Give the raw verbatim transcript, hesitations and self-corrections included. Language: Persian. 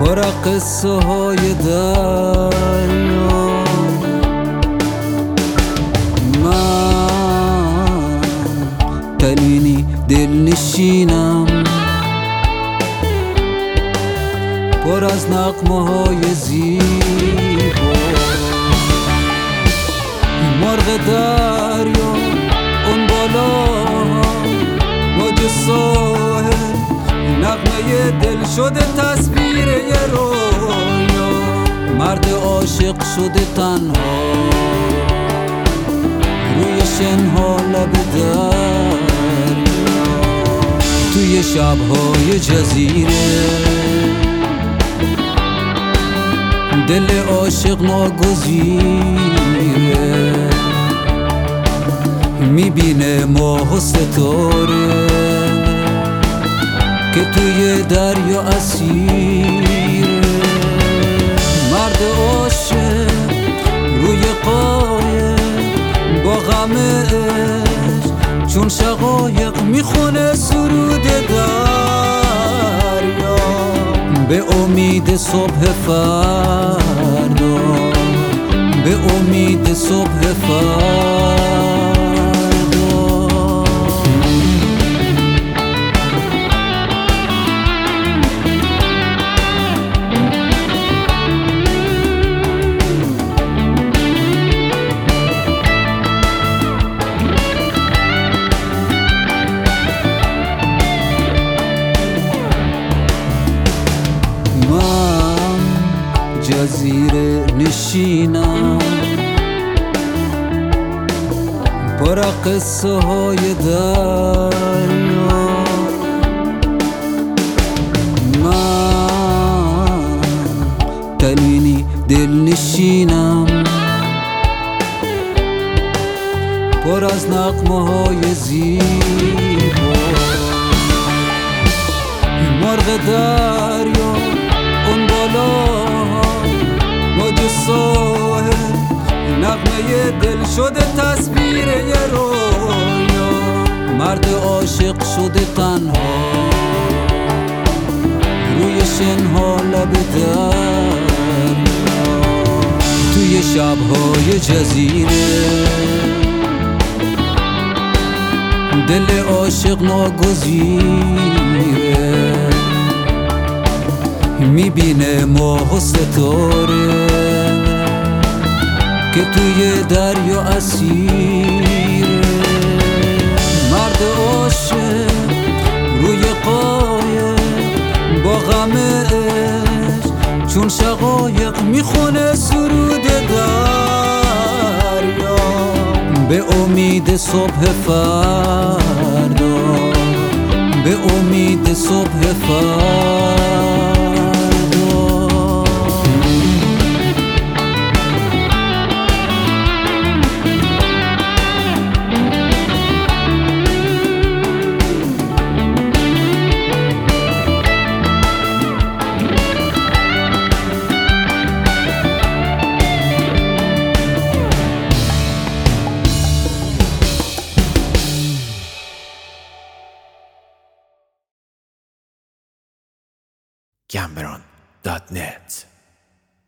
پر قصه های دریا. من تلینی دل نشینم، پر از نغمه های زیبا. مرغ دریا اون بالا، موج ساحل، نغمه دل شده تصویر یه رویا. مرد عاشق شده تنها روی شنها لب دریا. توی شبهای جزیره دل عاشق ناگزیره، میبینه ماه و ستاره که توی دریا اسیره. مرد عاشق روی قایق با غم عشق چون شقایق میخونه سرود دریا. به امید صبح فردا، به امید صبح فردا. جزیره نشینم، پر قصه های دریا. من تلینی دل نشینم، پر از نغمه های زیبا. مرغ دریا اون بالا، موج ساحل، نغمه دل شده تصویر یه رویا. مرد عاشق شده تنها روی شنها لب دریا. توی شبهای جزیره دل عاشق ناگزیره، میبینه ماه و ستاره که توی دریا اسیره. مرد عاشق روی قایق با غم عشق چون شقایق میخونه سرود دریا. به امید صبح فردا، به امید صبح فردا. Cameron dot net